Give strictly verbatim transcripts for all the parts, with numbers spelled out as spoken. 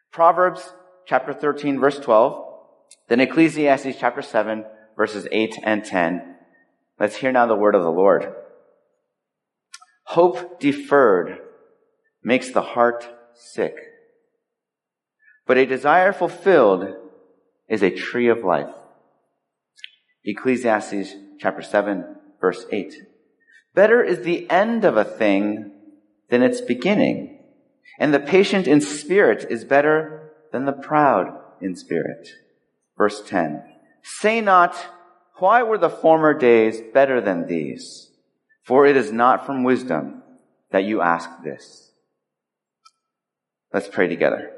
Proverbs chapter thirteen, verse twelve. Then Ecclesiastes chapter seven, verses eight and ten. Let's hear now the word of the Lord. Hope deferred makes the heart sick, but a desire fulfilled is a tree of life. Ecclesiastes chapter seven, verse eight. Better is the end of a thing than its beginning, and the patient in spirit is better than the proud in spirit. Verse ten. Say not, why were the former days better than these? For it is not from wisdom that you ask this. Let's pray together.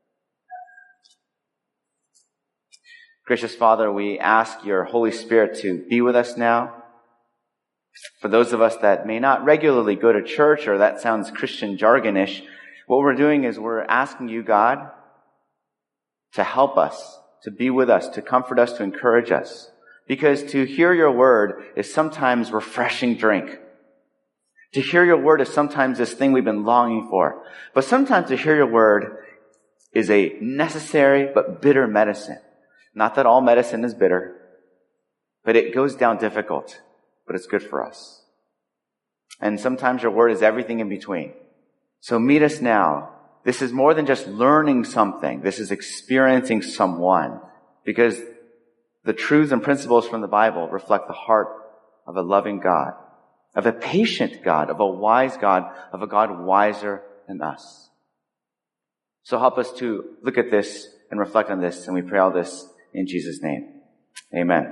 Gracious Father, we ask your Holy Spirit to be with us now. For those of us that may not regularly go to church, or that sounds Christian jargonish, what we're doing is we're asking you, God, to help us, to be with us, to comfort us, to encourage us. Because to hear your word is sometimes refreshing drink. To hear your word is sometimes this thing we've been longing for. But sometimes to hear your word is a necessary but bitter medicine. Not that all medicine is bitter, but it goes down difficult, but it's good for us. And sometimes your word is everything in between. So meet us now. This is more than just learning something. This is experiencing someone, because the truths and principles from the Bible reflect the heart of a loving God, of a patient God, of a wise God, of a God wiser than us. So help us to look at this and reflect on this, and we pray all this in Jesus' name. Amen.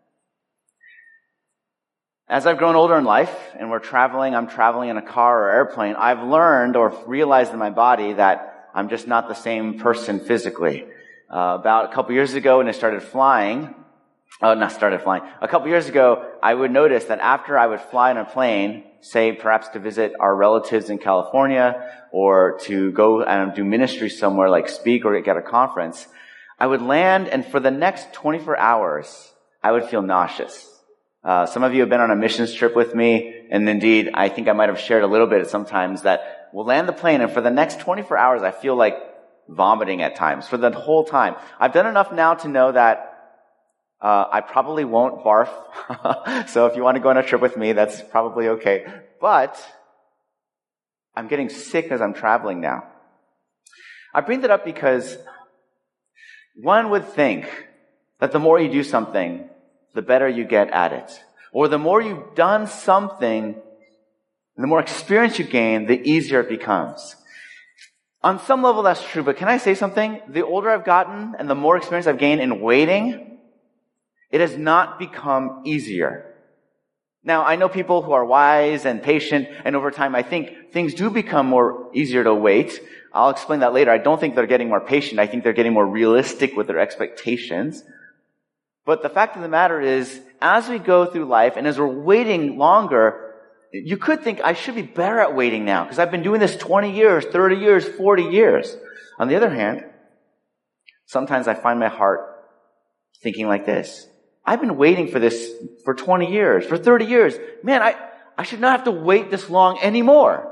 As I've grown older in life, and we're traveling, I'm traveling in a car or airplane, I've learned or realized in my body that I'm just not the same person physically. Uh, about a couple years ago when I started flying, oh, not started flying, a couple years ago, I would notice that after I would fly on a plane, say perhaps to visit our relatives in California, or to go and do ministry somewhere like speak or get a conference, I would land, and for the next twenty-four hours, I would feel nauseous. Uh, some of you have been on a missions trip with me, and indeed, I think I might have shared a little bit sometimes that we'll land the plane, and for the next twenty-four hours, I feel like vomiting at times, for the whole time. I've done enough now to know that uh, I probably won't barf. So if you want to go on a trip with me, that's probably okay. But I'm getting sick as I'm traveling now. I bring that up because one would think that the more you do something, the better you get at it. Or the more you've done something, the more experience you gain, the easier it becomes. On some level, that's true, but can I say something? The older I've gotten and the more experience I've gained in waiting, it has not become easier. Now, I know people who are wise and patient, and over time, I think things do become more easier to wait. I'll explain that later. I don't think they're getting more patient. I think they're getting more realistic with their expectations. But the fact of the matter is, as we go through life and as we're waiting longer, you could think I should be better at waiting now because I've been doing this twenty years, thirty years, forty years. On the other hand, sometimes I find my heart thinking like this. I've been waiting for this for twenty years, for thirty years. Man, I, I should not have to wait this long anymore.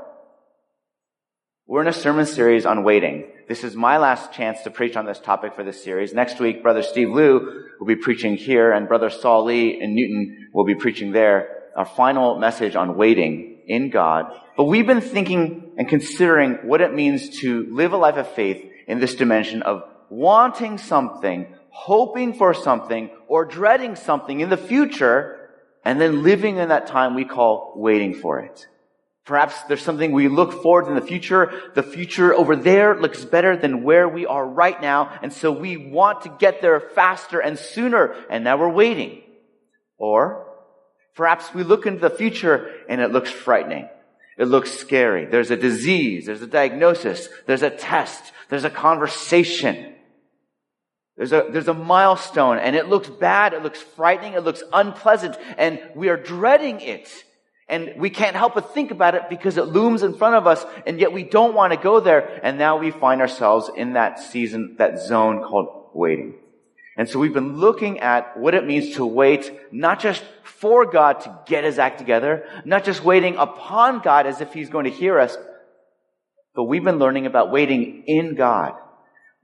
We're in a sermon series on waiting. This is my last chance to preach on this topic for this series. Next week, Brother Steve Liu will be preaching here, and Brother Saul Lee in Newton will be preaching there. Our final message on waiting in God. But we've been thinking and considering what it means to live a life of faith in this dimension of wanting something, hoping for something, or dreading something in the future, and then living in that time we call waiting for it. Perhaps there's something we look forward to in the future. The future over there looks better than where we are right now, and so we want to get there faster and sooner, and now we're waiting. Or perhaps we look into the future and it looks frightening. It looks scary. There's a disease, there's a diagnosis, there's a test, there's a conversation. There's a, there's a milestone, and it looks bad, it looks frightening, it looks unpleasant, and we are dreading it. And we can't help but think about it because it looms in front of us, and yet we don't want to go there. And now we find ourselves in that season, that zone called waiting. And so we've been looking at what it means to wait, not just for God to get his act together, not just waiting upon God as if he's going to hear us, but we've been learning about waiting in God.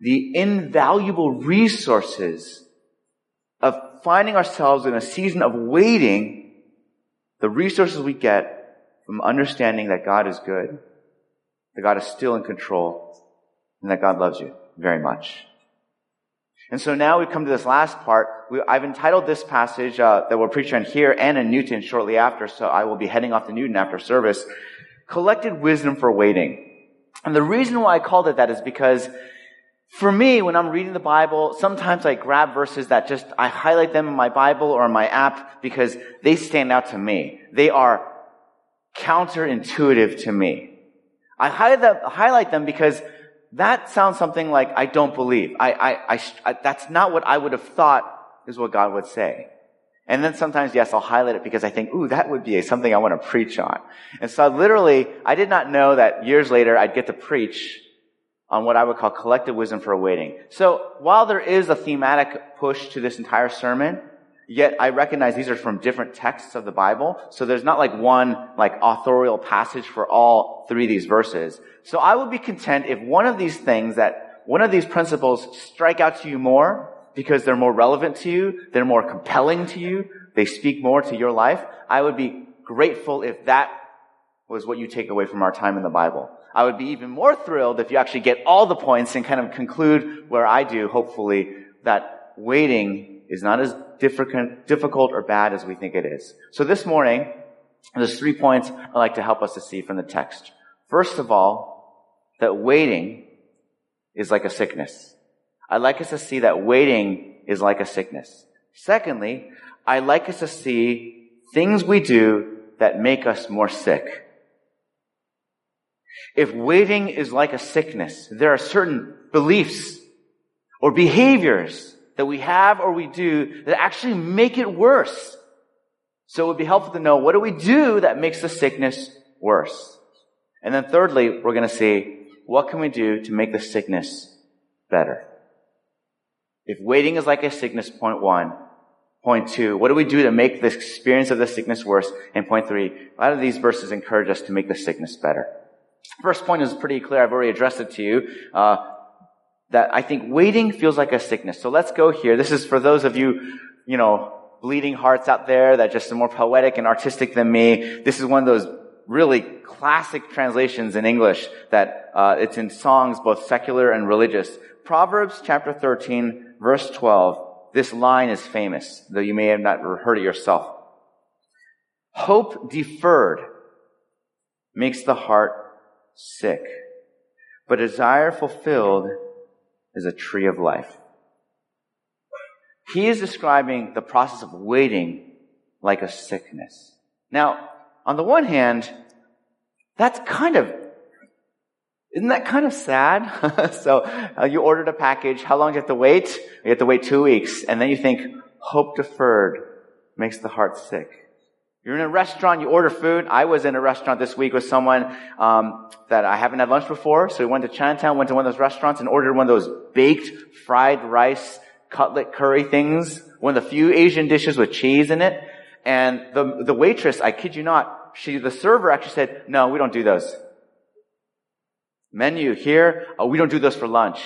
the invaluable resources of finding ourselves in a season of waiting, the resources we get from understanding that God is good, that God is still in control, and that God loves you very much. And so now we come to this last part. We, I've entitled this passage uh, that we're preaching on here and in Newton shortly after, so I will be heading off to Newton after service, Collected Wisdom for Waiting. And the reason why I called it that is because for me, when I'm reading the Bible, sometimes I grab verses that just, I highlight them in my Bible or in my app because they stand out to me. They are counterintuitive to me. I highlight them, highlight them because that sounds something like I don't believe. I, I, I, I, that's not what I would have thought is what God would say. And then sometimes, yes, I'll highlight it because I think, ooh, that would be something I want to preach on. And so literally, I did not know that years later I'd get to preach on what I would call collective wisdom for waiting. So while there is a thematic push to this entire sermon, yet I recognize these are from different texts of the Bible. So there's not like one like authorial passage for all three of these verses. So I would be content if one of these things that, one of these principles strike out to you more because they're more relevant to you, they're more compelling to you, they speak more to your life. I would be grateful if that was what you take away from our time in the Bible. I would be even more thrilled if you actually get all the points and kind of conclude where I do, hopefully, that waiting is not as difficult or bad as we think it is. So this morning, there's three points I'd like to help us to see from the text. First of all, that waiting is like a sickness. I'd like us to see that waiting is like a sickness. Secondly, I'd like us to see things we do that make us more sick. If waiting is like a sickness, there are certain beliefs or behaviors that we have or we do that actually make it worse. So it would be helpful to know, what do we do that makes the sickness worse? And then thirdly, we're going to see, what can we do to make the sickness better? If waiting is like a sickness, point one. Point two, what do we do to make the experience of the sickness worse? And point three, a lot of these verses encourage us to make the sickness better. First point is pretty clear. I've already addressed it to you. Uh, that I think waiting feels like a sickness. So let's go here. This is for those of you, you know, bleeding hearts out there that just are more poetic and artistic than me. This is one of those really classic translations in English that uh, it's in songs, both secular and religious. Proverbs chapter thirteen, verse twelve. This line is famous, though you may have not heard it yourself. Hope deferred makes the heart sick, but desire fulfilled is a tree of life. He is describing the process of waiting like a sickness. Now, on the one hand, that's kind of, isn't that kind of sad? so uh, you ordered a package. How long do you have to wait? You have to wait two weeks. And then you think, hope deferred makes the heart sick. You're in a restaurant, you order food. I was in a restaurant this week with someone um that I haven't had lunch before. So we went to Chinatown, went to one of those restaurants and ordered one of those baked fried rice cutlet curry things. One of the few Asian dishes with cheese in it. And the the waitress, I kid you not, she the server actually said, no, we don't do those. Menu here, oh, we don't do those for lunch.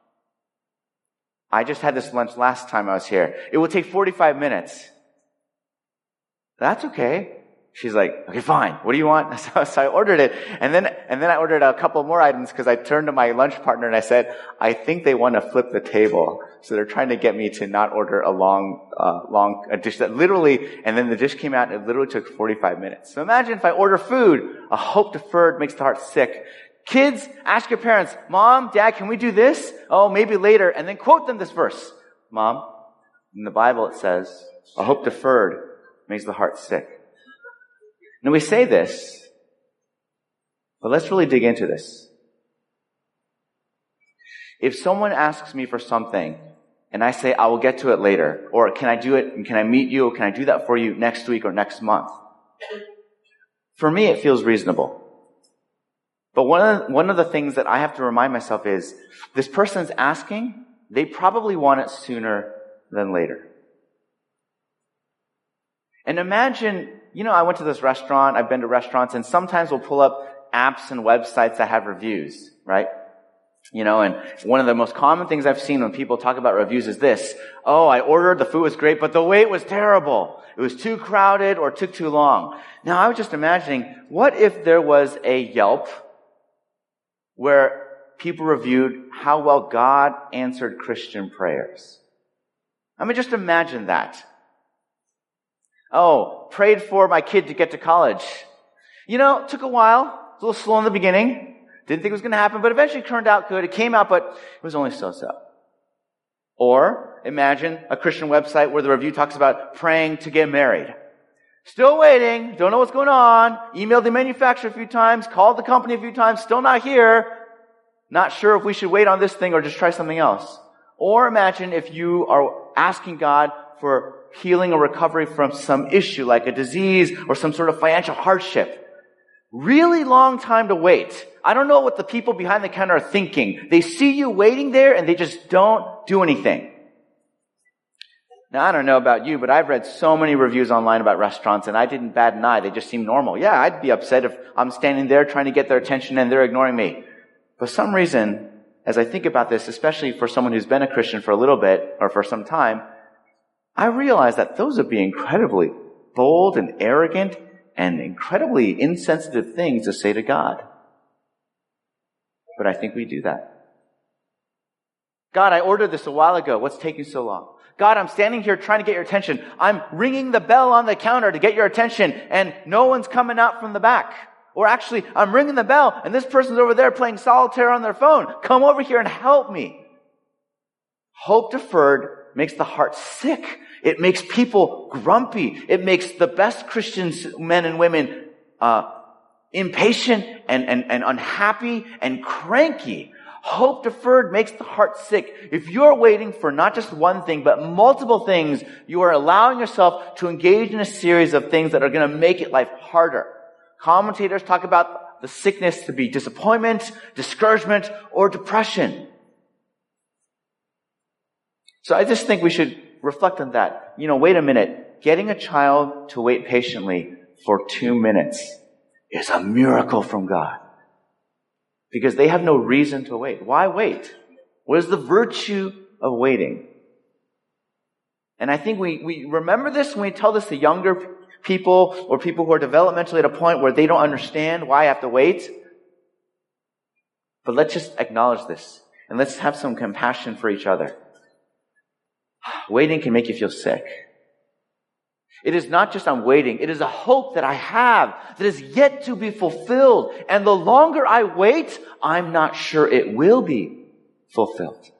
I just had this lunch last time I was here. It will take forty-five minutes. That's okay. She's like, okay, fine. What do you want? So, so I ordered it. And then, and then I ordered a couple more items because I turned to my lunch partner and I said, I think they want to flip the table. So they're trying to get me to not order a long, uh, long, a dish that literally, and then the dish came out and it literally took forty-five minutes. So imagine if I order food, a hope deferred makes the heart sick. Kids, ask your parents, Mom, Dad, can we do this? Oh, maybe later. And then quote them this verse. Mom, in the Bible it says, a hope deferred makes the heart sick. Now we say this, but let's really dig into this. If someone asks me for something and I say, I will get to it later, or can I do it, and can I meet you, or can I do that for you next week or next month? For me, it feels reasonable. But one of, the, one of the things that I have to remind myself is, this person's asking, they probably want it sooner than later. And imagine, you know, I went to this restaurant, I've been to restaurants, and sometimes we'll pull up apps and websites that have reviews, right? You know, and one of the most common things I've seen when people talk about reviews is this. Oh, I ordered, the food was great, but the wait was terrible. It was too crowded or took too long. Now, I was just imagining, what if there was a Yelp where people reviewed how well God answered Christian prayers? I mean, just imagine that. Oh, prayed for my kid to get to college. You know, it took a while. It was a little slow in the beginning. Didn't think it was going to happen, but eventually it turned out good. It came out, but it was only so-so. Or imagine a Christian website where the review talks about praying to get married. Still waiting. Don't know what's going on. Emailed the manufacturer a few times. Called the company a few times. Still not here. Not sure if we should wait on this thing or just try something else. Or imagine if you are asking God for healing or recovery from some issue like a disease or some sort of financial hardship. Really long time to wait. I don't know what the people behind the counter are thinking. They see you waiting there and they just don't do anything. Now, I don't know about you, but I've read so many reviews online about restaurants and I didn't bat an eye. They just seem normal. Yeah, I'd be upset if I'm standing there trying to get their attention and they're ignoring me. For some reason, as I think about this, especially for someone who's been a Christian for a little bit or for some time, I realize that those would be incredibly bold and arrogant and incredibly insensitive things to say to God. But I think we do that. God, I ordered this a while ago. What's taking so long? God, I'm standing here trying to get your attention. I'm ringing the bell on the counter to get your attention, and no one's coming out from the back. Or actually, I'm ringing the bell, and this person's over there playing solitaire on their phone. Come over here and help me. Hope deferred makes the heart sick. It makes people grumpy. It makes the best Christians, men and women, uh, impatient and, and, and unhappy and cranky. Hope deferred makes the heart sick. If you're waiting for not just one thing, but multiple things, you are allowing yourself to engage in a series of things that are going to make it life harder. Commentators talk about the sickness to be disappointment, discouragement, or depression. So I just think we should reflect on that. You know, wait a minute. Getting a child to wait patiently for two minutes is a miracle from God. Because they have no reason to wait. Why wait? What is the virtue of waiting? And I think we, we remember this when we tell this to younger people or people who are developmentally at a point where they don't understand why I have to wait. But let's just acknowledge this. And let's have some compassion for each other. Waiting can make you feel sick. It is not just I'm waiting. It is a hope that I have that is yet to be fulfilled. And the longer I wait, I'm not sure it will be fulfilled.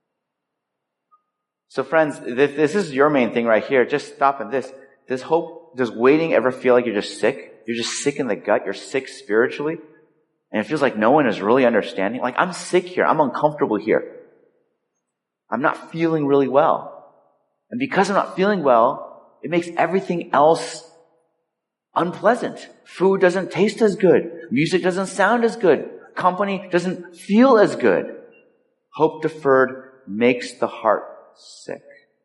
So friends, this, this is your main thing right here. Just stop at this. Does hope, does waiting ever feel like you're just sick? You're just sick in the gut. You're sick spiritually. And it feels like no one is really understanding. Like, I'm sick here. I'm uncomfortable here. I'm not feeling really well. And because I'm not feeling well, it makes everything else unpleasant. Food doesn't taste as good. Music doesn't sound as good. Company doesn't feel as good. Hope deferred makes the heart sick.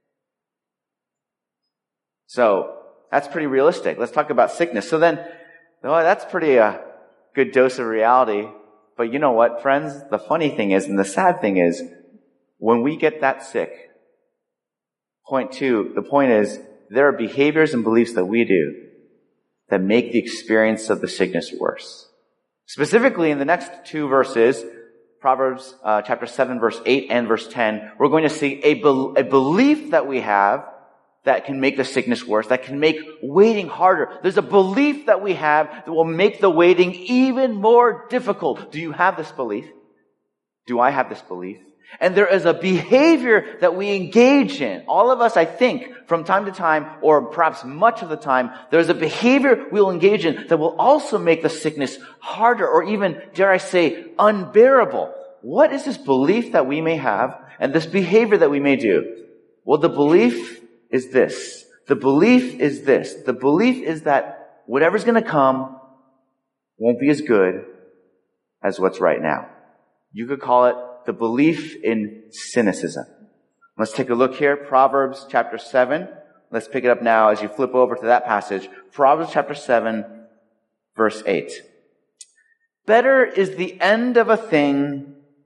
So, that's pretty realistic. Let's talk about sickness. So then, oh, that's pretty a uh, good dose of reality. But you know what, friends? The funny thing is, and the sad thing is, when we get that sick, point two, the point is, there are behaviors and beliefs that we do that make the experience of the sickness worse. Specifically, in the next two verses, Proverbs uh, chapter seven, verse eight and verse ten, we're going to see a, be- a belief that we have that can make the sickness worse, that can make waiting harder. There's a belief that we have that will make the waiting even more difficult. Do you have this belief? Do I have this belief? And there is a behavior that we engage in. All of us, I think, from time to time, or perhaps much of the time, there's a behavior we'll engage in that will also make the sickness harder, or even, dare I say, unbearable. What is this belief that we may have, and this behavior that we may do? Well, the belief is this. The belief is this. The belief is that whatever's going to come won't be as good as what's right now. You could call it the belief in cynicism. Let's take a look here. Proverbs chapter seven. Let's pick it up now as you flip over to that passage. Proverbs chapter seven, verse eight. Better is the end of a thing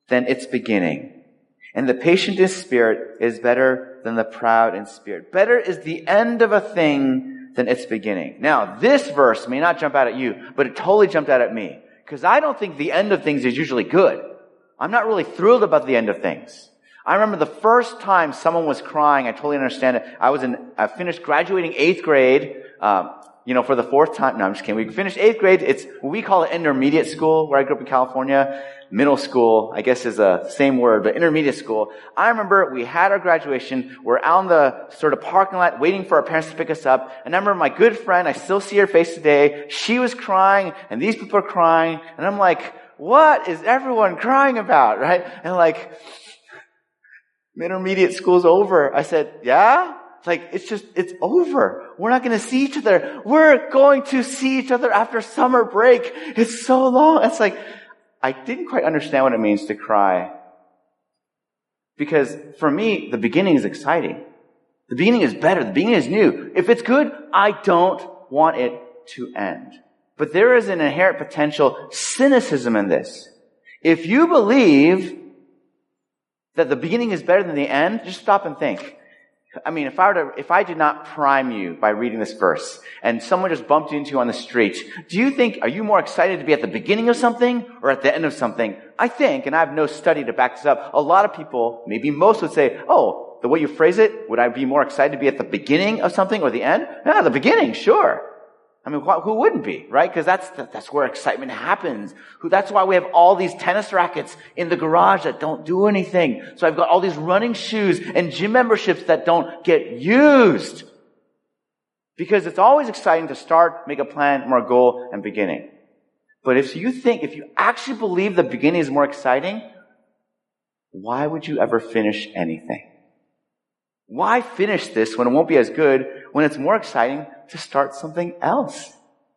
than its beginning. And the patient in spirit is better than the proud in spirit. Better is the end of a thing than its beginning. Now, this verse may not jump out at you, but it totally jumped out at me. Because I don't think the end of things is usually good. I'm not really thrilled about the end of things. I remember the first time someone was crying, I totally understand it. I was in, I finished graduating eighth grade, um, you know, for the fourth time. No, I'm just kidding. We finished eighth grade. It's what we call it intermediate school, where I grew up in California. Middle school, I guess is a same word, but intermediate school. I remember we had our graduation. We're out in the sort of parking lot waiting for our parents to pick us up. And I remember my good friend, I still see her face today. She was crying and these people are crying. And I'm like, what is everyone crying about, right? And like, intermediate school's over. I said, yeah? It's like, it's just, it's over. We're not going to see each other. We're going to see each other after summer break. It's so long. It's like, I didn't quite understand what it means to cry. Because for me, the beginning is exciting. The beginning is better. The beginning is new. If it's good, I don't want it to end. But there is an inherent potential cynicism in this. If you believe that the beginning is better than the end, just stop and think. I mean, if I were to, if I did not prime you by reading this verse and someone just bumped into you on the street, do you think, are you more excited to be at the beginning of something or at the end of something? I think, and I have no study to back this up, a lot of people, maybe most would say, oh, the way you phrase it, would I be more excited to be at the beginning of something or the end? Yeah, the beginning, sure. I mean, who wouldn't be, right? Because that's, that's where excitement happens. That's why we have all these tennis rackets in the garage that don't do anything. So I've got all these running shoes and gym memberships that don't get used. Because it's always exciting to start, make a plan, more goal, and beginning. But if you think, if you actually believe the beginning is more exciting, why would you ever finish anything? Why finish this when it won't be as good, when it's more exciting to start something else?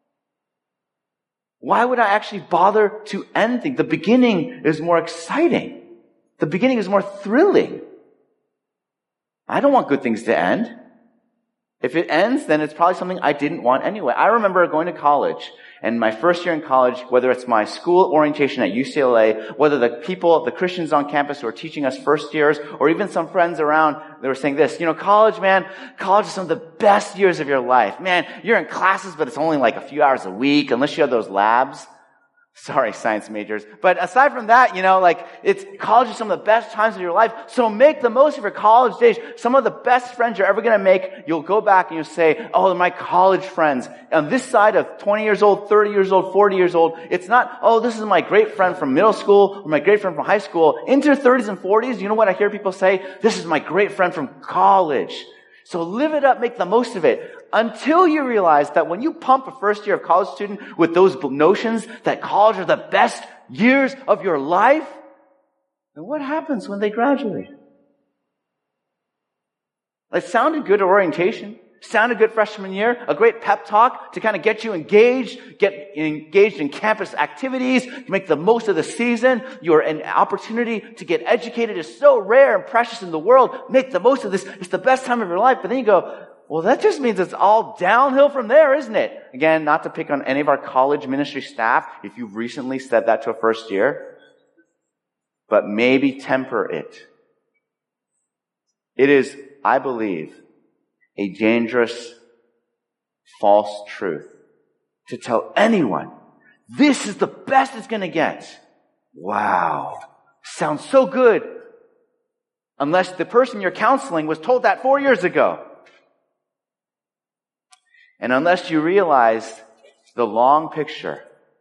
Why would I actually bother to end things? The beginning is more exciting. The beginning is more thrilling. I don't want good things to end. If it ends, then it's probably something I didn't want anyway. I remember going to college, and my first year in college, whether it's my school orientation at U C L A, whether the people, the Christians on campus who are teaching us first years, or even some friends around, they were saying this, you know, college, man, college is some of the best years of your life. Man, you're in classes, but it's only like a few hours a week, unless you have those labs. Sorry, science majors. But aside from that, you know, like, it's, college is some of the best times of your life. So make the most of your college days. Some of the best friends you're ever going to make, you'll go back and you'll say, oh, they're my college friends. On this side of twenty years old, thirty years old, forty years old, it's not, oh, this is my great friend from middle school or my great friend from high school. Into your thirties and forties, you know what I hear people say? This is my great friend from college. So live it up, make the most of it. Until you realize that when you pump a first year of college student with those notions that college are the best years of your life, then what happens when they graduate? It sounded good at orientation. Sounded good freshman year. A great pep talk to kind of get you engaged, get engaged in campus activities, to make the most of the season. Your an opportunity to get educated is so rare and precious in the world. Make the most of this. It's the best time of your life. But then you go, well, that just means it's all downhill from there, isn't it? Again, not to pick on any of our college ministry staff, if you've recently said that to a first year, but maybe temper it. It is, I believe, a dangerous, false truth to tell anyone, this is the best it's going to get. Wow. Sounds so good. Unless the person you're counseling was told that four years ago. And unless you realize the long picture,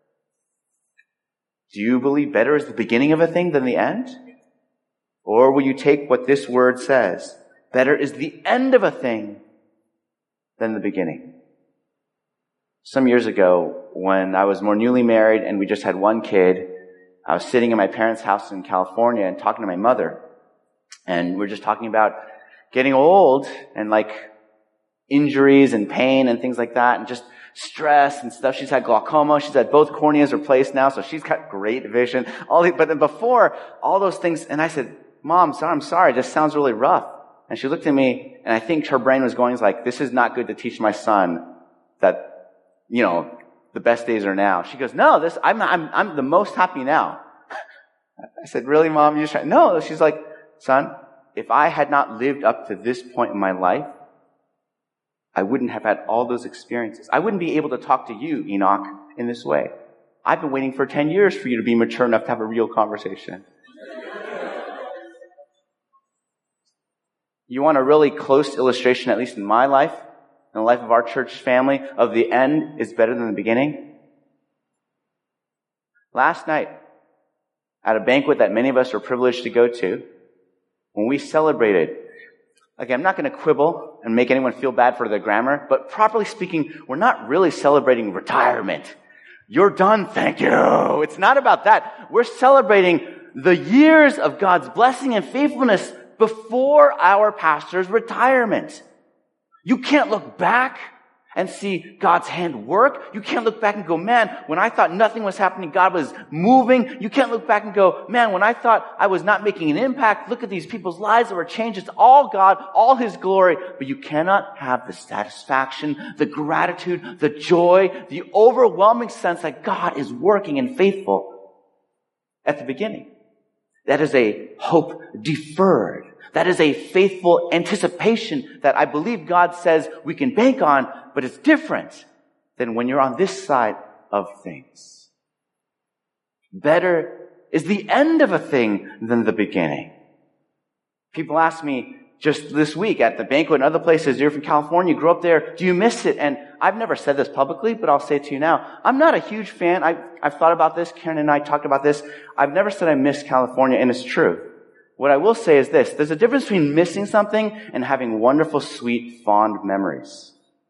do you believe better is the beginning of a thing than the end? Or will you take what this word says? Better is the end of a thing than the beginning. Some years ago, when I was more newly married and we just had one kid, I was sitting in my parents' house in California and talking to my mother. And we're just talking about getting old and like injuries and pain and things like that and just stress and stuff. She's had glaucoma. She's had both corneas replaced now, so she's got great vision. All the, but then before, all those things, and I said, Mom, sorry, I'm sorry, it just sounds really rough. And she looked at me, and I think her brain was going like, this is not good to teach my son that, you know, the best days are now. She goes, no, this, I'm, I'm, I'm the most happy now. I said, really, Mom? You just trying? No. She's like, son, if I had not lived up to this point in my life, I wouldn't have had all those experiences. I wouldn't be able to talk to you, Enoch, in this way. I've been waiting for ten years for you to be mature enough to have a real conversation. You want a really close illustration, at least in my life, in the life of our church family, of the end is better than the beginning? Last night, at a banquet that many of us were privileged to go to, when we celebrated, again, I'm not going to quibble and make anyone feel bad for their grammar, but properly speaking, we're not really celebrating retirement. You're done, thank you. It's not about that. We're celebrating the years of God's blessing and faithfulness before our pastor's retirement. You can't look back and see God's hand work. You can't look back and go, man, when I thought nothing was happening, God was moving. You can't look back and go, man, when I thought I was not making an impact, look at these people's lives that were changed. It's all God, all His glory. But you cannot have the satisfaction, the gratitude, the joy, the overwhelming sense that God is working and faithful at the beginning. That is a hope deferred. That is a faithful anticipation that I believe God says we can bank on, but it's different than when you're on this side of things. Better is the end of a thing than the beginning. People ask me just this week at the banquet and other places, you're from California, you grew up there, do you miss it? And I've never said this publicly, but I'll say it to you now. I'm not a huge fan. I've, I've thought about this. Karen and I talked about this. I've never said I miss California, and it's true. What I will say is this. There's a difference between missing something and having wonderful, sweet, fond memories.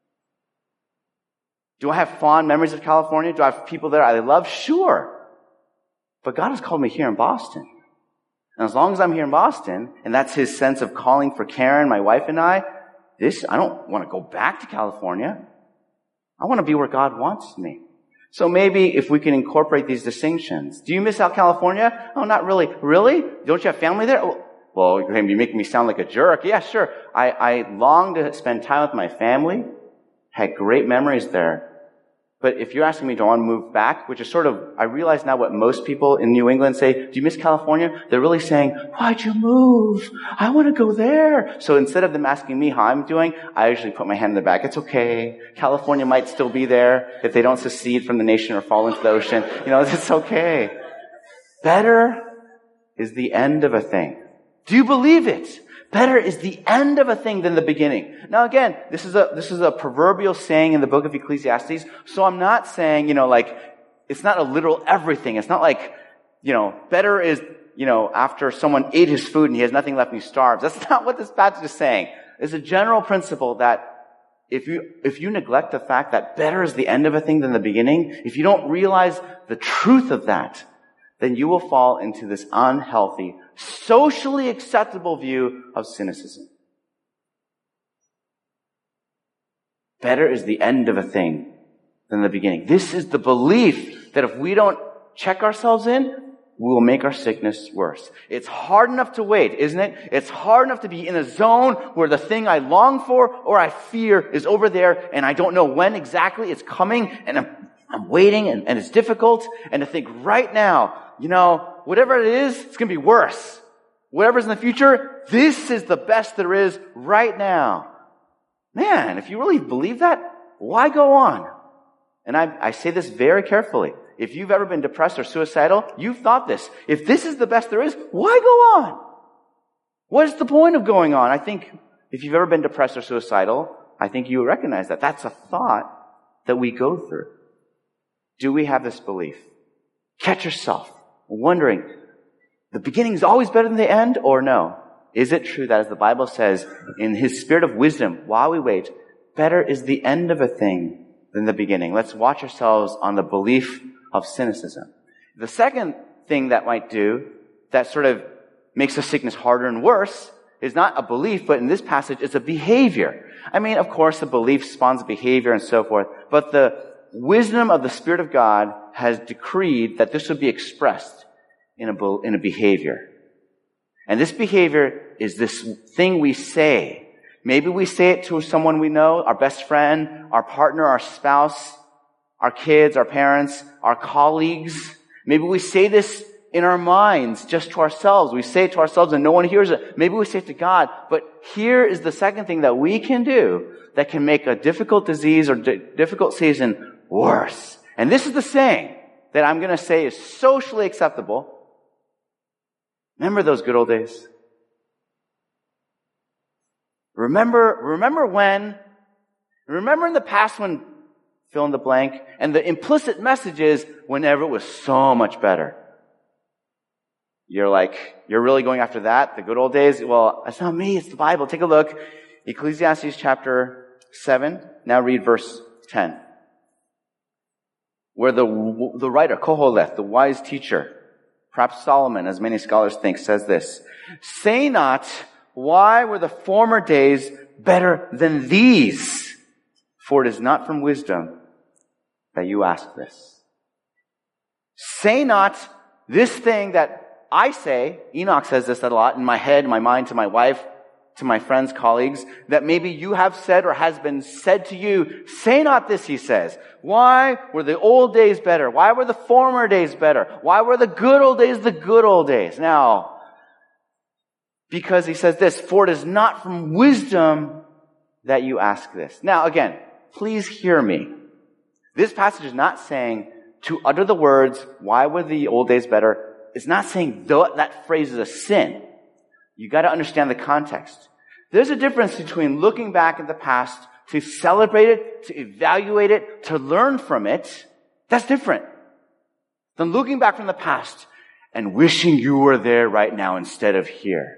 Do I have fond memories of California? Do I have people there I love? Sure. But God has called me here in Boston. And as long as I'm here in Boston, and that's His sense of calling for Karen, my wife, and I, this, I don't want to go back to California. I want to be where God wants me. So maybe if we can incorporate these distinctions. Do you miss out California? Oh, not really. Really? Don't you have family there? Oh, well, you're going to be making me sound like a jerk. Yeah, sure. I, I long to spend time with my family. Had great memories there. But if you're asking me, do I want to move back? Which is sort of, I realize now what most people in New England say, do you miss California? They're really saying, why'd you move? I want to go there. So instead of them asking me how I'm doing, I usually put my hand in the back. It's okay. California might still be there if they don't secede from the nation or fall into the ocean. You know, it's okay. Better is the end of a thing. Do you believe it? Better is the end of a thing than the beginning. Now again, this is a, this is a proverbial saying in the book of Ecclesiastes. So I'm not saying, you know, like, it's not a literal everything. It's not like, you know, better is, you know, after someone ate his food and he has nothing left and he starves. That's not what this passage is saying. It's a general principle that if you, if you neglect the fact that better is the end of a thing than the beginning, if you don't realize the truth of that, then you will fall into this unhealthy, socially acceptable view of cynicism. Better is the end of a thing than the beginning. This is the belief that if we don't check ourselves in, we will make our sickness worse. It's hard enough to wait, isn't it? It's hard enough to be in a zone where the thing I long for or I fear is over there and I don't know when exactly it's coming and I'm, I'm waiting and, and it's difficult. And to think right now, you know, whatever it is, it's going to be worse. Whatever's in the future, this is the best there is right now. Man, if you really believe that, why go on? And I, I say this very carefully. If you've ever been depressed or suicidal, you've thought this. If this is the best there is, why go on? What is the point of going on? I think if you've ever been depressed or suicidal, I think you recognize that. That's a thought that we go through. Do we have this belief? Catch yourself wondering, the beginning is always better than the end, or no? Is it true that, as the Bible says, in His spirit of wisdom, while we wait, better is the end of a thing than the beginning? Let's watch ourselves on the belief of cynicism. The second thing that might do, that sort of makes the sickness harder and worse, is not a belief, but in this passage, it's a behavior. I mean, of course, the belief spawns behavior and so forth, but the wisdom of the Spirit of God has decreed that this would be expressed in a, in a behavior. And this behavior is this thing we say. Maybe we say it to someone we know, our best friend, our partner, our spouse, our kids, our parents, our colleagues. Maybe we say this in our minds, just to ourselves. We say it to ourselves and no one hears it. Maybe we say it to God. But here is the second thing that we can do that can make a difficult disease or di- difficult season worse. And this is the saying that I'm going to say is socially acceptable. Remember those good old days? Remember, remember when, remember in the past when, fill in the blank, and the implicit message is whenever it was so much better. You're like, you're really going after that, the good old days? Well, it's not me, it's the Bible. Take a look. Ecclesiastes chapter seven. Now read verse ten. Where the, the writer, Koheleth, the wise teacher, perhaps Solomon, as many scholars think, says this: say not, why were the former days better than these? For it is not from wisdom that you ask this. Say not this thing that I say, Enoch says this a lot in my head, in my mind, to my wife, to my friends, colleagues, that maybe you have said or has been said to you. Say not this, he says. Why were the old days better? Why were the former days better? Why were the good old days the good old days? Now, because he says this, for it is not from wisdom that you ask this. Now, again, please hear me. This passage is not saying to utter the words, why were the old days better? It's not saying th- that phrase is a sin. You got to understand the context. There's a difference between looking back at the past to celebrate it, to evaluate it, to learn from it. That's different than looking back from the past and wishing you were there right now instead of here.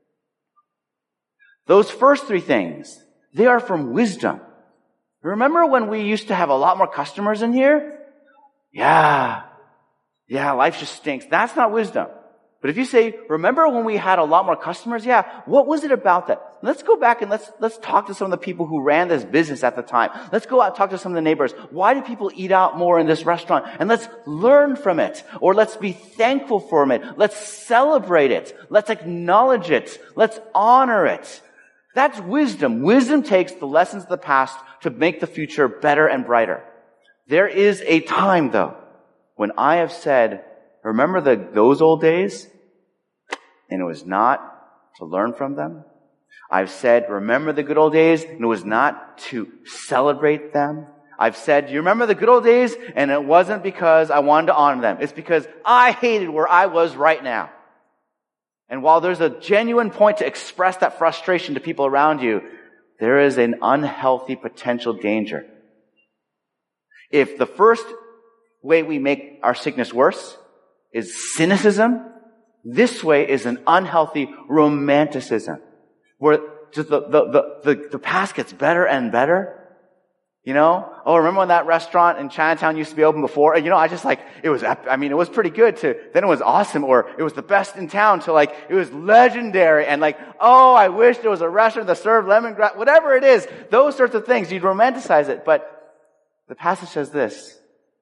Those first three things, they are from wisdom. Remember when we used to have a lot more customers in here? Yeah. Yeah, life just stinks. That's not wisdom. But if you say, remember when we had a lot more customers? Yeah. What was it about that? Let's go back and let's, let's talk to some of the people who ran this business at the time. Let's go out and talk to some of the neighbors. Why do people eat out more in this restaurant? And let's learn from it. Or let's be thankful for it. Let's celebrate it. Let's acknowledge it. Let's honor it. That's wisdom. Wisdom takes the lessons of the past to make the future better and brighter. There is a time, though, when I have said, remember the, those old days? And it was not to learn from them. I've said, remember the good old days? And it was not to celebrate them. I've said, you remember the good old days? And it wasn't because I wanted to honor them. It's because I hated where I was right now. And while there's a genuine point to express that frustration to people around you, there is an unhealthy potential danger. If the first way we make our sickness worse is cynicism, this way is an unhealthy romanticism, where just the, the, the, the, the past gets better and better. You know? Oh, remember when that restaurant in Chinatown used to be open before? You know, I just like, it was, I mean, it was pretty good to, then it was awesome, or it was the best in town, to like, it was legendary, and like, oh, I wish there was a restaurant that served lemongrass, whatever it is, those sorts of things, you'd romanticize it. But the passage says this: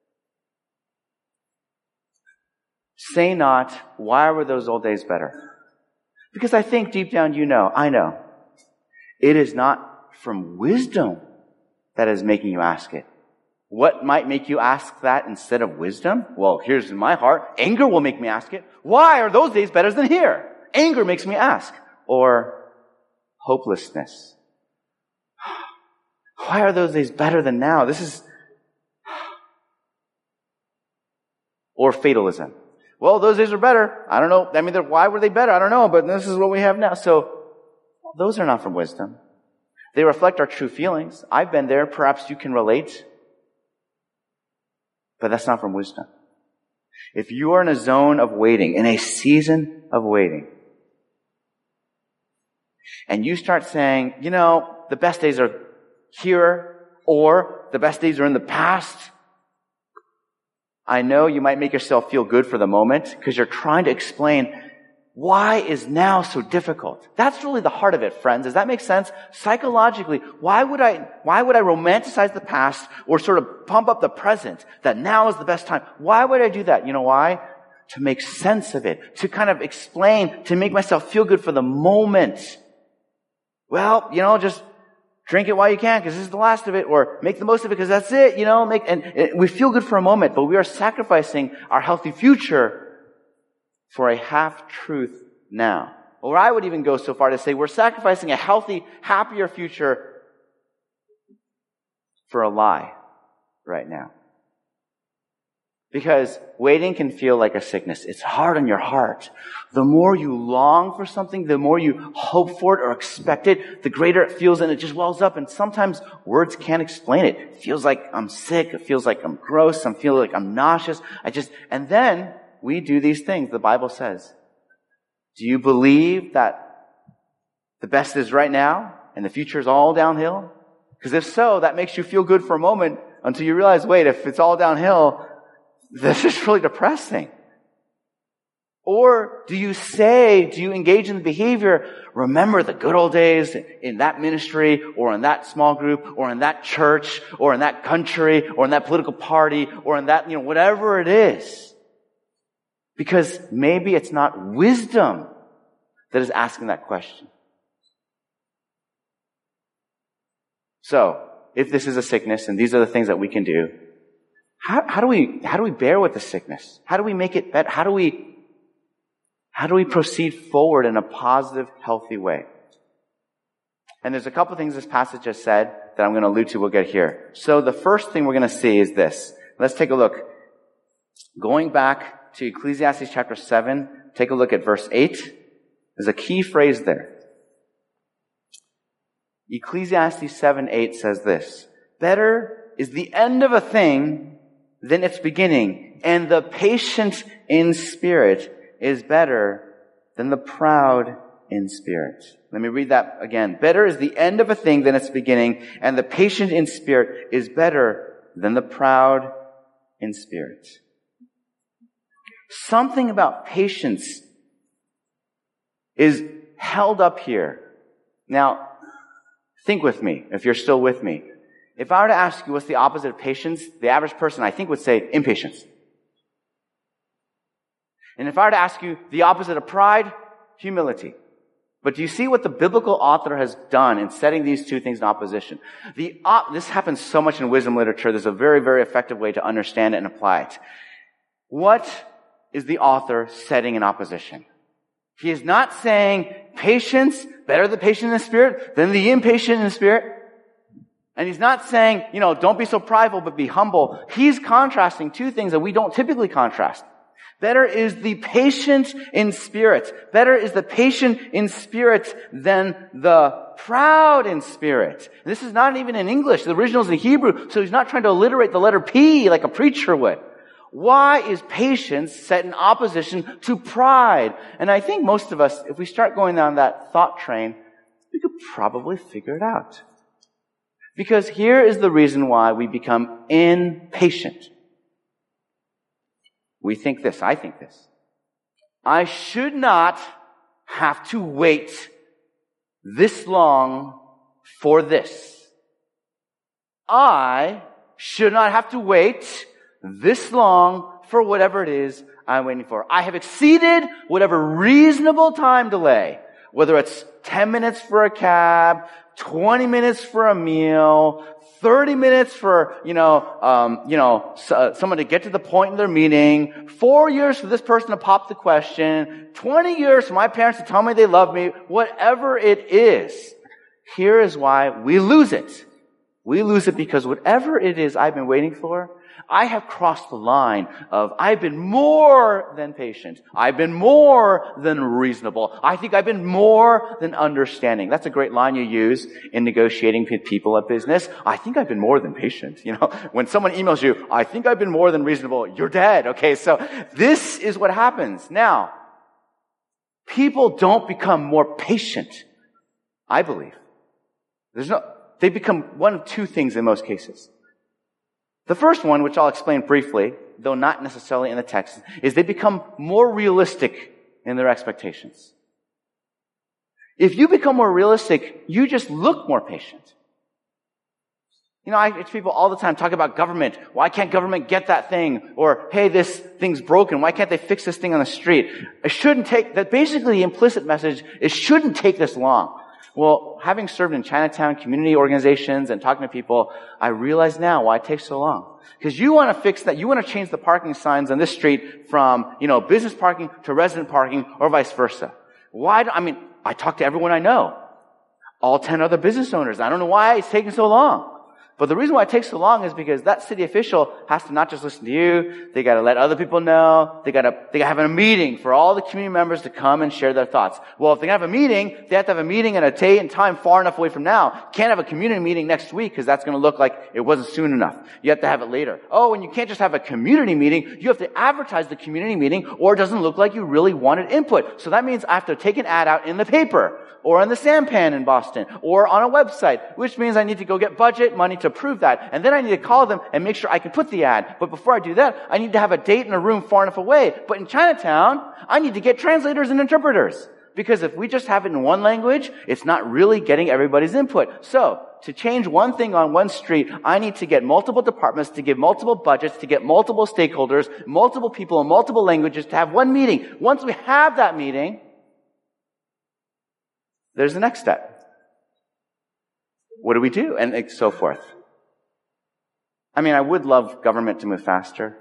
say not, why were those old days better? Because I think deep down you know, I know, it is not from wisdom that is making you ask it. What might make you ask that instead of wisdom? Well, here's in my heart, anger will make me ask it. Why are those days better than here? Anger makes me ask. Or hopelessness. Why are those days better than now? This is... Or fatalism. Well, those days are better. I don't know. I mean, why were they better? I don't know, but this is what we have now. So, those are not from wisdom. They reflect our true feelings. I've been there. Perhaps you can relate. But that's not from wisdom. If you are in a zone of waiting, in a season of waiting, and you start saying, you know, the best days are here, or the best days are in the past, I know you might make yourself feel good for the moment because you're trying to explain, why is now so difficult? That's really the heart of it, friends. Does that make sense? Psychologically, why would I, why would I romanticize the past or sort of pump up the present that now is the best time? Why would I do that? You know why? To make sense of it, to kind of explain, to make myself feel good for the moment. Well, you know, just drink it while you can because this is the last of it, or make the most of it because that's it, you know, make, and, and we feel good for a moment, but we are sacrificing our healthy future for a half-truth now. Or I would even go so far to say we're sacrificing a healthy, happier future for a lie right now. Because waiting can feel like a sickness. It's hard on your heart. The more you long for something, the more you hope for it or expect it, the greater it feels, and it just wells up. And sometimes words can't explain it. It feels like I'm sick. It feels like I'm gross. I feel like I'm nauseous. I just, and then we do these things the Bible says. Do you believe that the best is right now and the future is all downhill? Because if so, that makes you feel good for a moment until you realize, wait, if it's all downhill, this is really depressing. Or do you say, do you engage in the behavior, remember the good old days in that ministry or in that small group or in that church or in that country or in that political party or in that, you know, whatever it is. Because maybe it's not wisdom that is asking that question. So, if this is a sickness and these are the things that we can do, How, how do we, how do we bear with the sickness? How do we make it better? How do we, how do we proceed forward in a positive, healthy way? And there's a couple things this passage has said that I'm going to allude to. We'll get here. So the first thing we're going to see is this. Let's take a look. Going back to Ecclesiastes chapter seven, take a look at verse eight. There's a key phrase there. Ecclesiastes seven eight says this: better is the end of a thing than its beginning, and the patient in spirit is better than the proud in spirit. Let me read that again. Better is the end of a thing than its beginning, and the patient in spirit is better than the proud in spirit. Something about patience is held up here. Now, think with me, if you're still with me. If I were to ask you what's the opposite of patience, the average person, I think, would say impatience. And if I were to ask you the opposite of pride, humility. But do you see what the biblical author has done in setting these two things in opposition? The op- This happens so much in wisdom literature. There's a very, very effective way to understand it and apply it. What is the author setting in opposition? He is not saying patience, better the patient in the spirit than the impatient in the spirit. And he's not saying, you know, don't be so prideful, but be humble. He's contrasting two things that we don't typically contrast. Better is the patient in spirit. Better is the patient in spirit than the proud in spirit. This is not even in English. The original is in Hebrew, so he's not trying to alliterate the letter P like a preacher would. Why is patience set in opposition to pride? And I think most of us, if we start going down that thought train, we could probably figure it out. Because here is the reason why we become impatient. We think this, I think this. I should not have to wait this long for this. I should not have to wait this long for whatever it is I'm waiting for. I have exceeded whatever reasonable time delay, whether it's ten minutes for a cab, twenty minutes for a meal, thirty minutes for, you know, um, you know, uh, someone to get to the point in their meeting, four years for this person to pop the question, twenty years for my parents to tell me they love me, whatever it is. Here is why we lose it. We lose it because whatever it is I've been waiting for, I have crossed the line of I've been more than patient. I've been more than reasonable. I think I've been more than understanding. That's a great line you use in negotiating with people at business. I think I've been more than patient. You know, when someone emails you, I think I've been more than reasonable, you're dead. Okay, so this is what happens. Now, people don't become more patient, I believe. There's no, they become one of two things in most cases. The first one, which I'll explain briefly, though not necessarily in the text, is they become more realistic in their expectations. If you become more realistic, you just look more patient. You know, I, it's people all the time talk about government. Why can't government get that thing? Or, hey, this thing's broken. Why can't they fix this thing on the street? It shouldn't take, that basically the implicit message, it shouldn't take this long. Well, having served in Chinatown community organizations and talking to people, I realize now why it takes so long. Because you want to fix that. You want to change the parking signs on this street from, you know, business parking to resident parking or vice versa. Why? Do, I mean, I talk to everyone I know. All ten other business owners. I don't know why it's taking so long. But the reason why it takes so long is because that city official has to not just listen to you, they gotta let other people know, they gotta, they gotta have a meeting for all the community members to come and share their thoughts. Well, if they have a meeting, they have to have a meeting at a date and time far enough away from now. Can't have a community meeting next week because that's gonna look like it wasn't soon enough. You have to have it later. Oh, and you can't just have a community meeting, you have to advertise the community meeting or it doesn't look like you really wanted input. So that means I have to take an ad out in the paper, or on the Sampan in Boston, or on a website, which means I need to go get budget money to prove that. And then I need to call them and make sure I can put the ad. But before I do that, I need to have a date in a room far enough away. But in Chinatown, I need to get translators and interpreters. Because if we just have it in one language, it's not really getting everybody's input. So, to change one thing on one street, I need to get multiple departments, to give multiple budgets, to get multiple stakeholders, multiple people in multiple languages to have one meeting. Once we have that meeting, there's the next step. What do we do? And so forth. I mean, I would love government to move faster.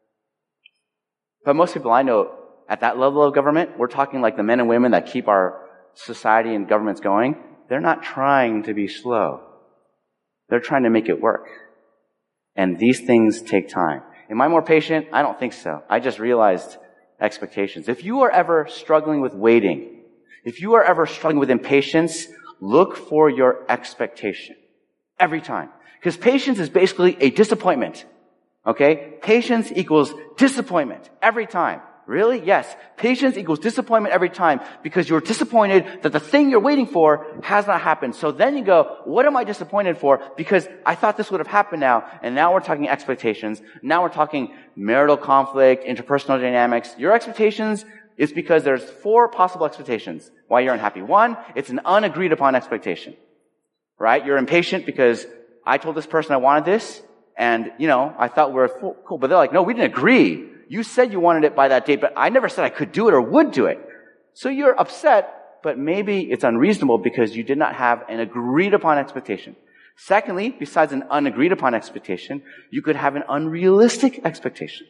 But most people I know at that level of government, we're talking like the men and women that keep our society and governments going. They're not trying to be slow. They're trying to make it work. And these things take time. Am I more patient? I don't think so. I just realized expectations. If you are ever struggling with waiting, if you are ever struggling with impatience, look for your expectation. Every time. Because patience is basically a disappointment. Okay? Patience equals disappointment. Every time. Really? Yes. Patience equals disappointment every time because you're disappointed that the thing you're waiting for has not happened. So then you go, what am I disappointed for? Because I thought this would have happened now. And now we're talking expectations. Now we're talking marital conflict, interpersonal dynamics. Your expectations is because there's four possible expectations why you're unhappy. One, it's an unagreed upon expectation. Right? You're impatient because I told this person I wanted this and, you know, I thought we were cool. But they're like, no, we didn't agree. You said you wanted it by that date, but I never said I could do it or would do it. So you're upset, but maybe it's unreasonable because you did not have an agreed upon expectation. Secondly, besides an unagreed upon expectation, you could have an unrealistic expectation.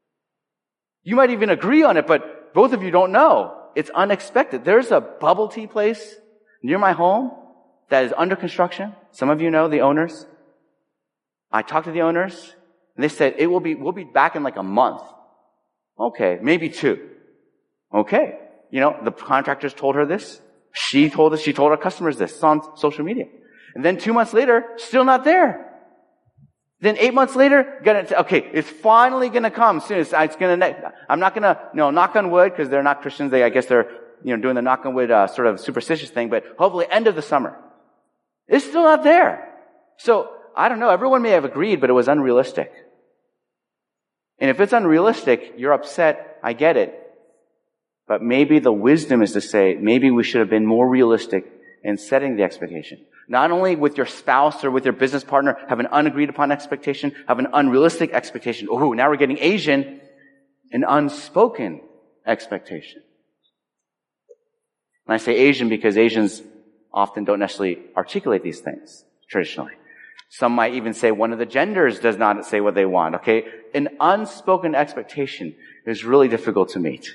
You might even agree on it, but both of you don't know. It's unexpected. There's a bubble tea place near my home that is under construction. Some of you know the owners. I talked to the owners and they said it will be, we'll be back in like a month. Okay, maybe two. Okay. You know, the contractors told her this. She told us, she told our customers this. It's on social media. And then two months later, still not there. Then eight months later, gonna, okay, it's finally gonna come soon. It's, it's gonna, I'm not gonna, no, knock on wood, because they're not Christians. They, I guess they're, you know, doing the knock on wood, uh, sort of superstitious thing, but hopefully end of the summer. It's still not there. So, I don't know, everyone may have agreed, but it was unrealistic. And if it's unrealistic, you're upset, I get it. But maybe the wisdom is to say, maybe we should have been more realistic in setting the expectation. Not only with your spouse or with your business partner, have an unagreed upon expectation, have an unrealistic expectation. Oh, now we're getting Asian, an unspoken expectation. And I say Asian because Asians often don't necessarily articulate these things traditionally. Some might even say one of the genders does not say what they want, okay? An unspoken expectation is really difficult to meet.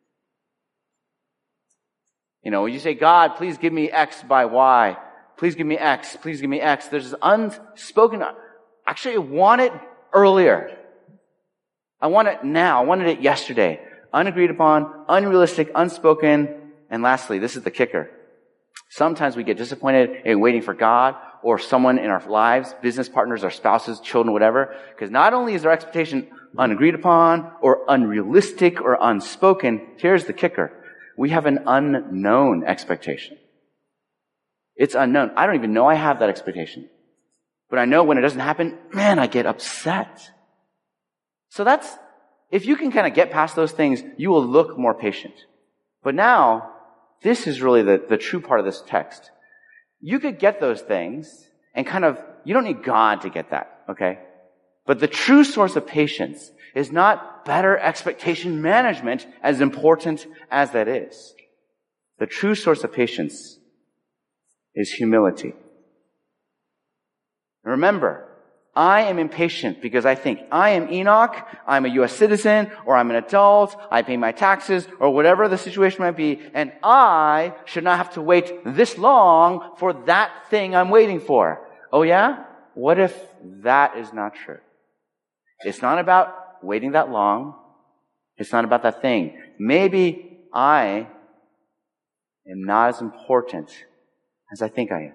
You know, when you say, God, please give me X by Y. Please give me X. Please give me X. There's this unspoken, actually I want it earlier. I want it now. I wanted it yesterday. Unagreed upon, unrealistic, unspoken. And lastly, this is the kicker. Sometimes we get disappointed in waiting for God or someone in our lives, business partners, our spouses, children, whatever. Because not only is our expectation unagreed upon or unrealistic or unspoken, here's the kicker. We have an unknown expectation. It's unknown. I don't even know I have that expectation. But I know when it doesn't happen, man, I get upset. So that's, if you can kind of get past those things, you will look more patient. But now, this is really the, the true part of this text. You could get those things and kind of, you don't need God to get that, okay? But the true source of patience is not better expectation management, as important as that is. The true source of patience is humility. Remember, I am impatient because I think I am Enoch, I'm a U S citizen, or I'm an adult, I pay my taxes, or whatever the situation might be, and I should not have to wait this long for that thing I'm waiting for. Oh yeah? What if that is not true? It's not about waiting that long. It's not about that thing. Maybe I am not as important as I think I am.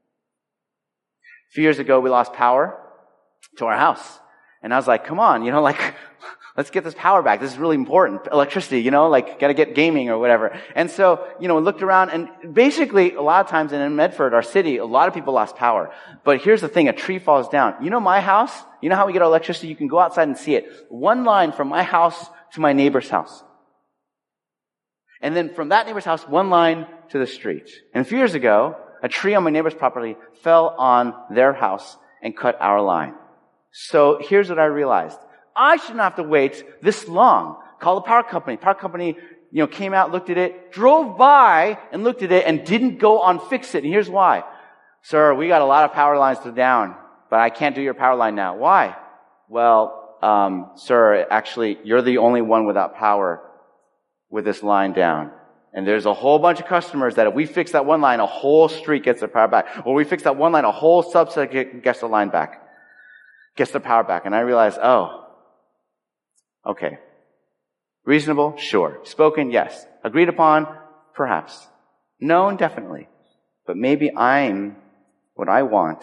A few years ago, we lost power to our house. And I was like, come on, you know, like, let's get this power back. This is really important. Electricity, you know, like, gotta get gaming or whatever. And so, you know, we looked around, and basically, a lot of times in Medford, our city, a lot of people lost power. But here's the thing, a tree falls down. You know my house? You know how we get our electricity? You can go outside and see it. One line from my house to my neighbor's house. And then from that neighbor's house, one line to the street. And a few years ago, a tree on my neighbor's property fell on their house and cut our line. So here's what I realized. I shouldn't have to wait this long. Call the power company. Power company, you know, came out, looked at it, drove by and looked at it and didn't go on fix it. And here's why. Sir, we got a lot of power lines to down, but I can't do your power line now. Why? Well, um, sir, actually, you're the only one without power with this line down. And there's a whole bunch of customers that if we fix that one line, a whole street gets their power back. Or we fix that one line, a whole subset gets the line back. Gets the power back. And I realized, oh, okay. Reasonable? Sure. Spoken? Yes. Agreed upon? Perhaps. Known? Definitely. But maybe I'm what I want.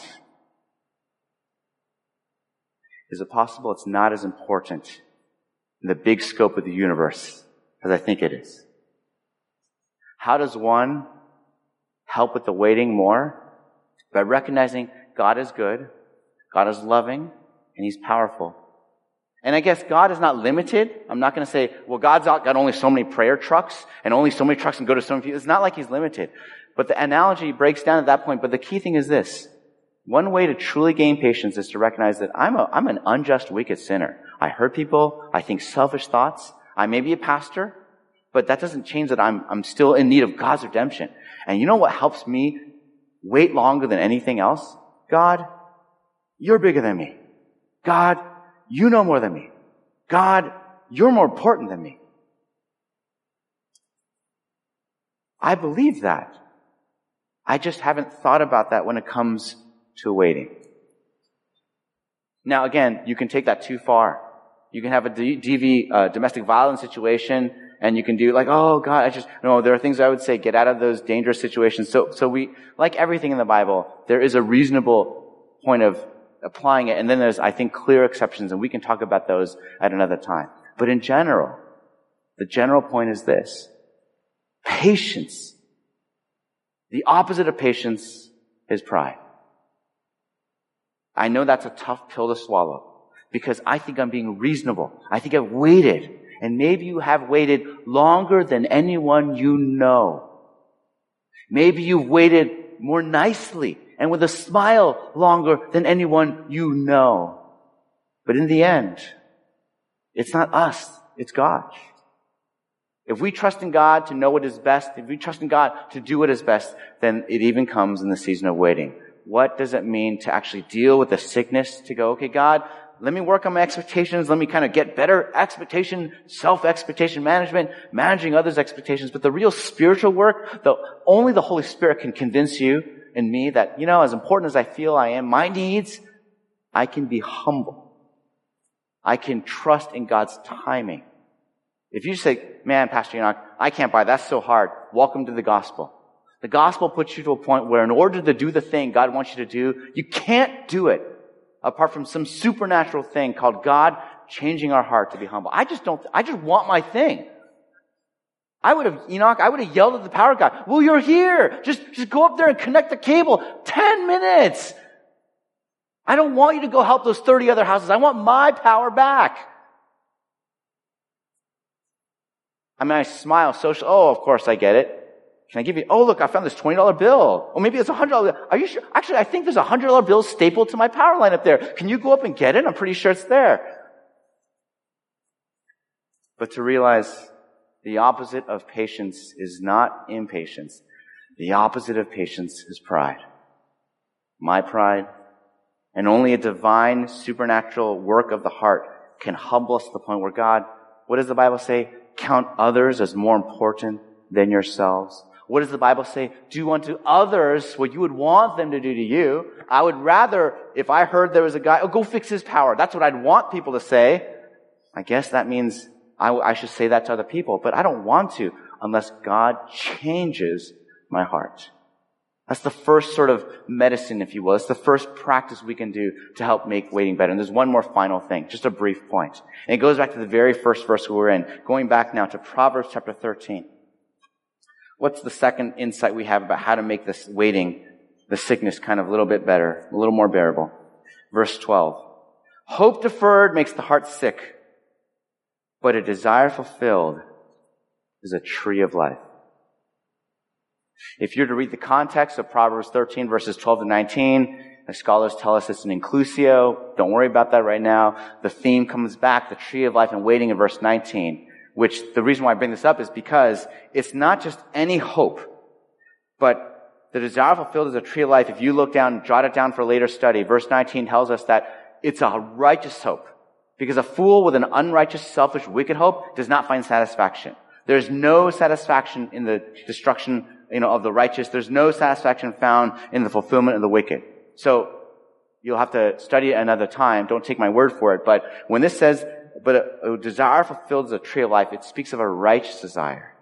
Is it possible it's not as important in the big scope of the universe as I think it is? How does one help with the waiting more? By recognizing God is good, God is loving, and He's powerful. And I guess God is not limited. I'm not going to say, well, God's not got only so many prayer trucks and only so many trucks can go to so many people. It's not like He's limited. But the analogy breaks down at that point. But the key thing is this. One way to truly gain patience is to recognize that I'm a, I'm an unjust, wicked sinner. I hurt people. I think selfish thoughts. I may be a pastor, but that doesn't change that I'm, I'm still in need of God's redemption. And you know what helps me wait longer than anything else? God, you're bigger than me. God, you know more than me. God, you're more important than me. I believe that. I just haven't thought about that when it comes to waiting. Now again, you can take that too far. You can have a D V, uh, domestic violence situation, and you can do like, oh God, I just, no, there are things I would say, get out of those dangerous situations. So, so we, like everything in the Bible, there is a reasonable point of applying it, and then there's, I think, clear exceptions, and we can talk about those at another time. But in general, the general point is this. Patience. The opposite of patience is pride. I know that's a tough pill to swallow, because I think I'm being reasonable. I think I've waited, and maybe you have waited longer than anyone you know. Maybe you've waited more nicely and with a smile longer than anyone you know. But in the end, it's not us, it's God. If we trust in God to know what is best, if we trust in God to do what is best, then it even comes in the season of waiting. What does it mean to actually deal with the sickness? To go, okay, God, let me work on my expectations. Let me kind of get better expectation, self-expectation management, managing others' expectations. But the real spiritual work, the, only the Holy Spirit can convince you and me that, you know, as important as I feel I am, my needs, I can be humble. I can trust in God's timing. If you say, man, Pastor Enoch, I can't buy, that's so hard. Welcome to the gospel. The gospel puts you to a point where in order to do the thing God wants you to do, you can't do it apart from some supernatural thing called God changing our heart to be humble. I just don't, I just want my thing. I would have, Enoch, I would have yelled at the power guy, well, you're here. Just, just go up there and connect the cable. Ten minutes. I don't want you to go help those thirty other houses. I want my power back. I mean, I smile social. Oh, of course I get it. Can I give you, oh, look, I found this twenty dollar bill. Or maybe it's a one hundred dollar bill. Are you sure? Actually, I think there's a one hundred dollar bill stapled to my power line up there. Can you go up and get it? I'm pretty sure it's there. But to realize the opposite of patience is not impatience. The opposite of patience is pride. My pride, And only a divine, supernatural work of the heart can humble us to the point where God, what does the Bible say? Count others as more important than yourselves. What does the Bible say? Do unto others what you would want them to do to you. I would rather, if I heard there was a guy, oh, go fix his power. That's what I'd want people to say. I guess that means I, I should say that to other people, but I don't want to unless God changes my heart. That's the first sort of medicine, if you will. It's the first practice we can do to help make waiting better. And there's one more final thing, just a brief point. And it goes back to the very first verse we were in, going back now to Proverbs chapter thirteen. What's the second insight we have about how to make this waiting, the sickness, kind of a little bit better, a little more bearable? Verse twelve. Hope deferred makes the heart sick, but a desire fulfilled is a tree of life. If you're to read the context of Proverbs thirteen, verses twelve to nineteen, the scholars tell us it's an inclusio. Don't worry about that right now. The theme comes back, the tree of life and waiting in verse nineteen, which the reason why I bring this up is because it's not just any hope, but the desire fulfilled is a tree of life. If you look down, jot it down for later study, verse nineteen tells us that it's a righteous hope. Because a fool with an unrighteous, selfish, wicked hope does not find satisfaction. There's no satisfaction in the destruction, you know, of the righteous. There's no satisfaction found in the fulfillment of the wicked. So, you'll have to study it another time. Don't take my word for it. But when this says, but a, a desire fulfilled is a tree of life, it speaks of a righteous desire.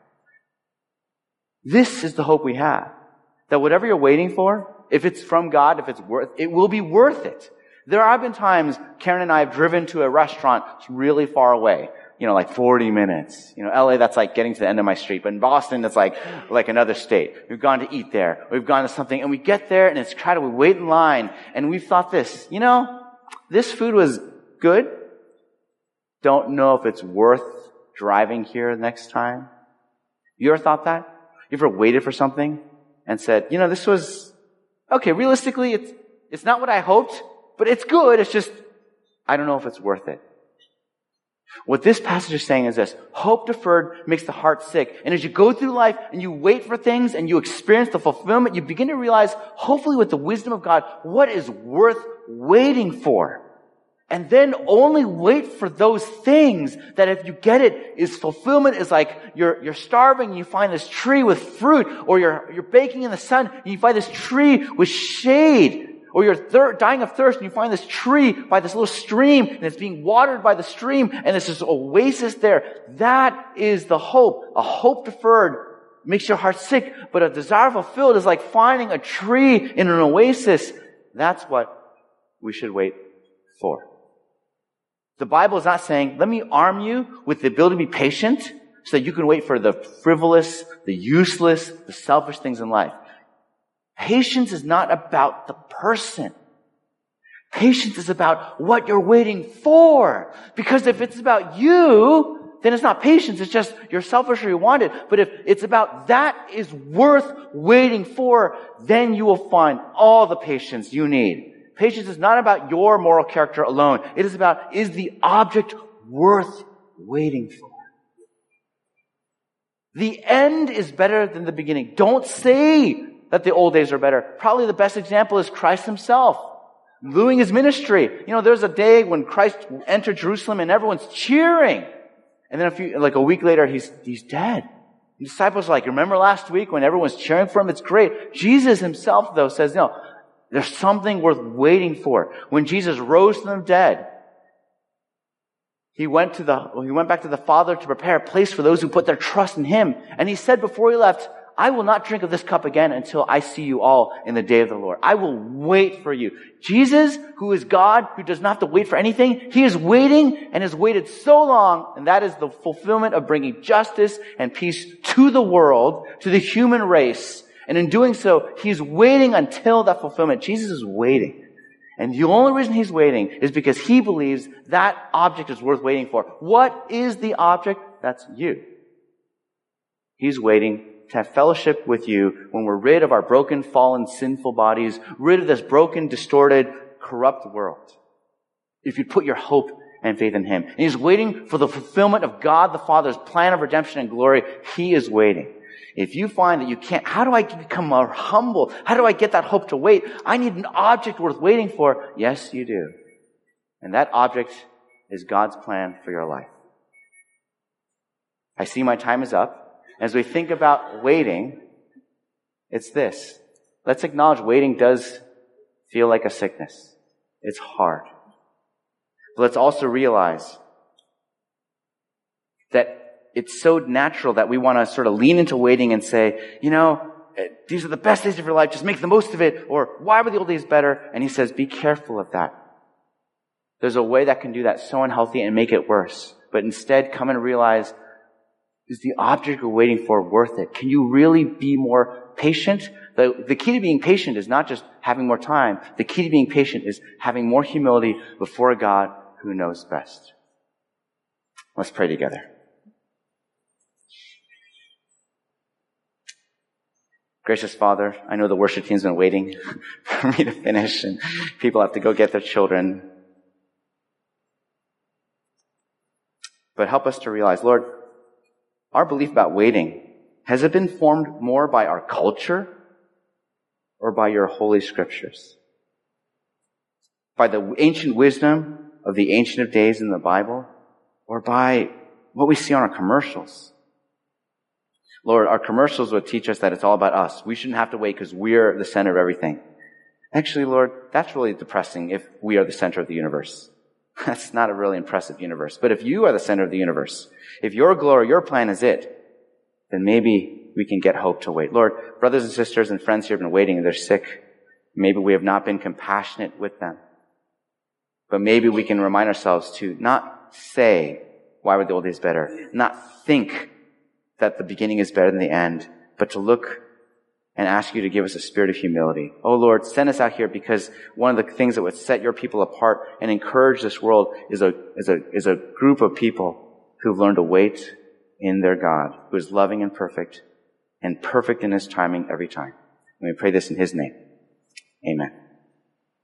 This is the hope we have. That whatever you're waiting for, if it's from God, if it's worth, it will be worth it. There have been times Karen and I have driven to a restaurant really far away. You know, like forty minutes. You know, L A, that's like getting to the end of my street. But in Boston, that's like, like another state. We've gone to eat there. We've gone to something. And we get there and it's crowded. We wait in line. And we've thought this, you know, this food was good. Don't know if it's worth driving here next time. You ever thought that? You ever waited for something and said, you know, this was, okay, realistically, it's, it's not what I hoped, but it's good. It's just, I don't know if it's worth it. What this passage is saying is this: hope deferred makes the heart sick. And as you go through life and you wait for things and you experience the fulfillment, you begin to realize, hopefully with the wisdom of God, what is worth waiting for. And then only wait for those things that if you get it, is fulfillment is like you're, you're starving and you find this tree with fruit, or you're, you're baking in the sun and you find this tree with shade. Or you're thir- dying of thirst and you find this tree by this little stream and it's being watered by the stream and there's this oasis there. That is the hope. A hope deferred makes your heart sick, but a desire fulfilled is like finding a tree in an oasis. That's what we should wait for. The Bible is not saying, let me arm you with the ability to be patient so that you can wait for the frivolous, the useless, the selfish things in life. Patience is not about the person. Patience is about what you're waiting for. Because if it's about you, then it's not patience. It's just you're selfish or you want it. But if it's about that is worth waiting for, then you will find all the patience you need. Patience is not about your moral character alone. It is about, is the object worth waiting for? The end is better than the beginning. Don't say that the old days are better. Probably the best example is Christ himself, doing his ministry. You know, there's a day when Christ entered Jerusalem and everyone's cheering. And then a few, like a week later, he's, he's dead. The disciples are like, remember last week when everyone's cheering for him? It's great. Jesus himself, though, says, no, there's something worth waiting for. When Jesus rose from the dead, he went to the, he went back to the Father to prepare a place for those who put their trust in him. And he said before he left, I will not drink of this cup again until I see you all in the day of the Lord. I will wait for you. Jesus, who is God, who does not have to wait for anything, he is waiting and has waited so long, and that is the fulfillment of bringing justice and peace to the world, to the human race. And in doing so, he's waiting until that fulfillment. Jesus is waiting. And the only reason he's waiting is because he believes that object is worth waiting for. What is the object? That's you. He's waiting to have fellowship with you when we're rid of our broken, fallen, sinful bodies, rid of this broken, distorted, corrupt world. If you put your hope and faith in him. And he's waiting for the fulfillment of God the Father's plan of redemption and glory. He is waiting. If you find that you can't, how do I become more humble? How do I get that hope to wait? I need an object worth waiting for. Yes, you do. And that object is God's plan for your life. I see my time is up. As we think about waiting, it's this. Let's acknowledge waiting does feel like a sickness. It's hard. But let's also realize that it's so natural that we want to sort of lean into waiting and say, you know, these are the best days of your life, just make the most of it, or why were the old days better? And he says, be careful of that. There's a way that can do that so unhealthy and make it worse. But instead, come and realize, is the object you're waiting for worth it? Can you really be more patient? The, the key to being patient is not just having more time. The key to being patient is having more humility before a God who knows best. Let's pray together. Gracious Father, I know the worship team's been waiting for me to finish, and people have to go get their children. But help us to realize, Lord, our belief about waiting, has it been formed more by our culture or by your holy scriptures? By the ancient wisdom of the Ancient of Days in the Bible, or by what we see on our commercials? Lord, our commercials would teach us that it's all about us. We shouldn't have to wait because we're the center of everything. Actually, Lord, that's really depressing if we are the center of the universe. That's not a really impressive universe. But if you are the center of the universe, if your glory, your plan is it, then maybe we can get hope to wait. Lord, brothers and sisters and friends here have been waiting and they're sick. Maybe we have not been compassionate with them. But maybe we can remind ourselves to not say, why were the old days better? Not think that the beginning is better than the end, but to look and ask you to give us a spirit of humility. Oh Lord, send us out here because one of the things that would set your people apart and encourage this world is a, is a, is a group of people who've learned to wait in their God, who is loving and perfect and perfect in his timing every time. And we pray this in his name. Amen.